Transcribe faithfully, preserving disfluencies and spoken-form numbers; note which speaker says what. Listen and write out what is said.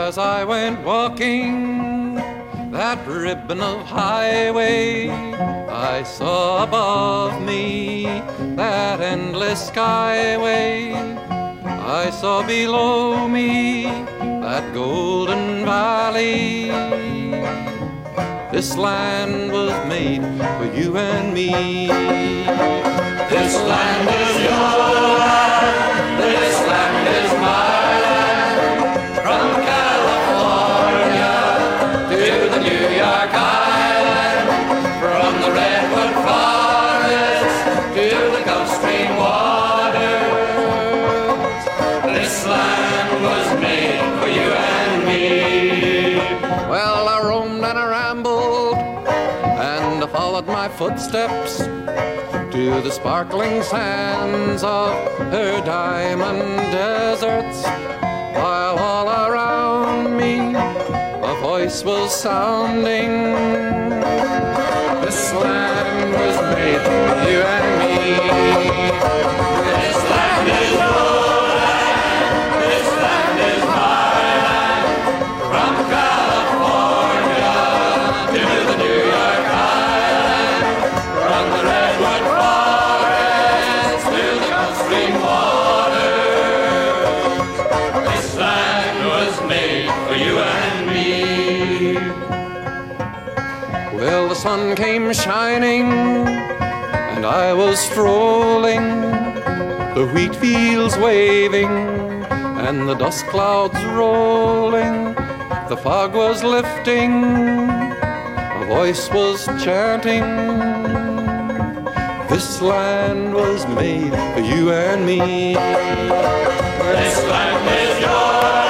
Speaker 1: As I went walking that ribbon of highway, I saw above me that endless skyway. I saw below me that golden valley. This land was made for you and me. This land is your land, this land is my land. From California to the New York Island, from the redwood forest to the Gulf Stream waters, this land was made for you and me. Well, I roamed and I rambled and I followed my footsteps to the sparkling sands of her diamond deserts, while all around me a voice was sounding. This land was made for you and me. This land is your land, this land is my land. From California to the New York Island, from the redwood forest to the Gulf Stream waters, this land was made for you and me. Well, the sun came shining and I was strolling, the wheat fields waving and the dust clouds rolling. The fog was lifting, a voice was chanting. This land was made for you and me. This land is yours.